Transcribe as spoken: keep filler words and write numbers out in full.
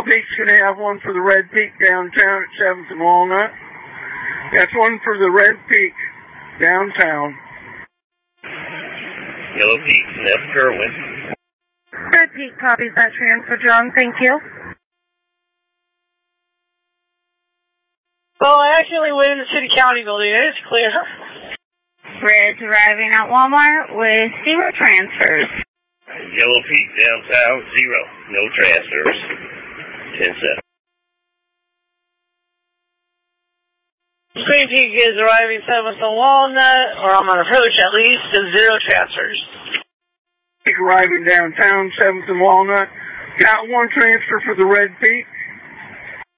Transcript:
Peak's going to have one for the Red Peak downtown at seventh and Walnut. That's one for the Red Peak downtown. Yellow Peak, F. Kerwin. Red Peak copies that transfer, John. Thank you. Well, I actually went in the city county building. It is clear. Red's arriving at Walmart with zero transfers. Yellow Peak downtown, zero. No transfers. ten seven. Green Peak is arriving seventh and Walnut, or I'm on approach at least, and zero transfers. Peak arriving downtown, seventh and Walnut. Got one transfer for the Red Peak.